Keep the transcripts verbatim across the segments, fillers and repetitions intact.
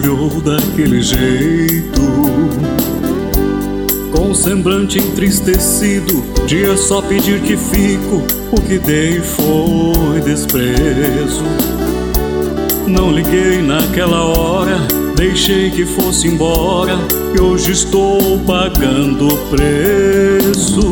olhou daquele jeito, com semblante entristecido. Dia só pedir que fico, o que dei foi desprezo. Não liguei naquela hora, deixei que fosse embora, e hoje estou pagando o preço.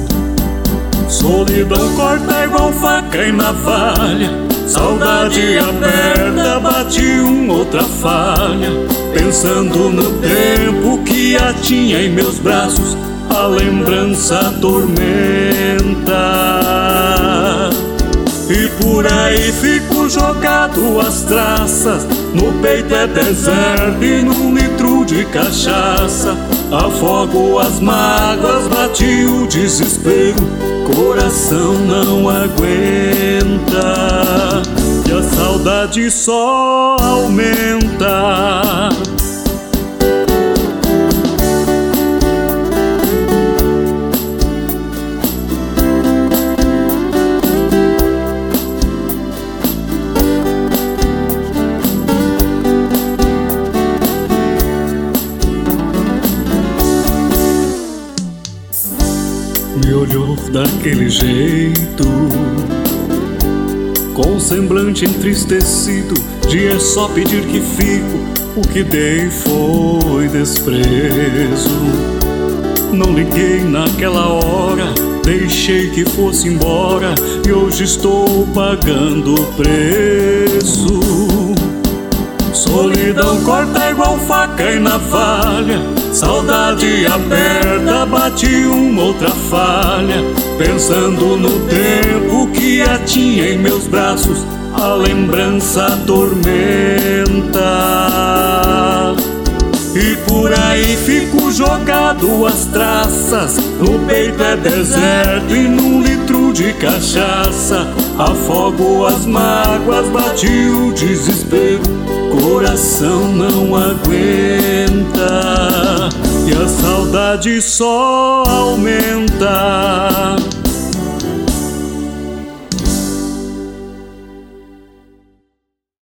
Solidão corta igual faca e navalha, saudade aperta, bate uma outra falha. Pensando no tempo que a tinha em meus braços, a lembrança atormenta. E por aí fico jogado às traças, no peito é deserto e num litro de cachaça. Afogo as mágoas, bate o desespero, coração não aguenta, e a saudade só aumenta. Me olhou daquele jeito, com semblante entristecido. De é só pedir que fico, o que dei foi desprezo. Não liguei naquela hora, deixei que fosse embora, e hoje estou pagando o preço. Solidão corta igual faca e navalha, saudade aperta, bate uma outra falha. Pensando no tempo que a tinha em meus braços, a lembrança atormenta. E por aí fico jogado às traças, no peito é deserto e num litro de cachaça. Afogo as mágoas, bate o desespero, coração não aguenta, e a saudade só aumenta.